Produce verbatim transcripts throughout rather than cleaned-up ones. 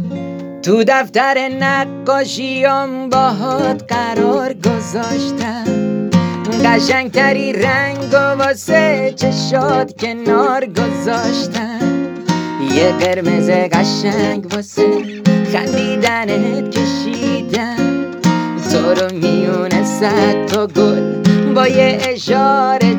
تو دفتر نقاشیام باهات قرار گذاشتم، قشنگتری رنگ و واسه چشات کنار گذاشتم، یه قرمز قشنگ واسه خندیدنت کشیدم، تو رو میونه صد تا گل با یه اشاره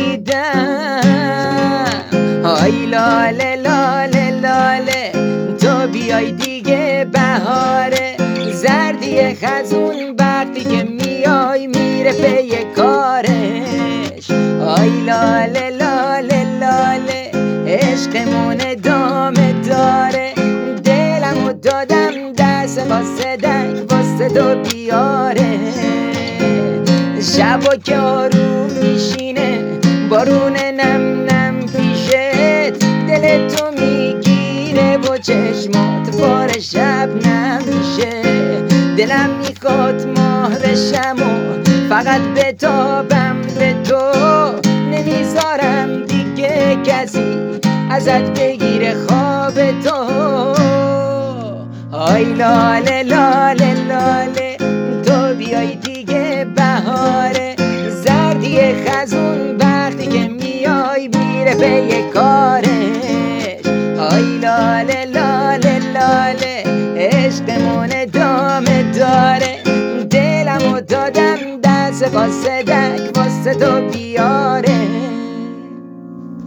چیدم. آی لاله لاله لاله تو بیای دیگه بهاره، زردی خزون وقتی که میای میره پی کارش. آی لاله لاله لاله عشقمون ادامه داره، دلمو دادم دست واسه دنگ واسه تو بیاره. شبا که آروم میشینه بارون نم نم پیشت، دل تو میگیره و چشمات بار شب نمیشه. دلم میخواد ماه بشم و فقط بتابم به تو، نمیذارم دیگه کسی ازت بگیره خواب تو. آی لاله لاله لاله تو بیای دیگه بهاره، زردی خزون وقتی که میای میره پی کارش. آی لاله لاله لاله عشقمون ادامه داره، دلمو دادم دست واسه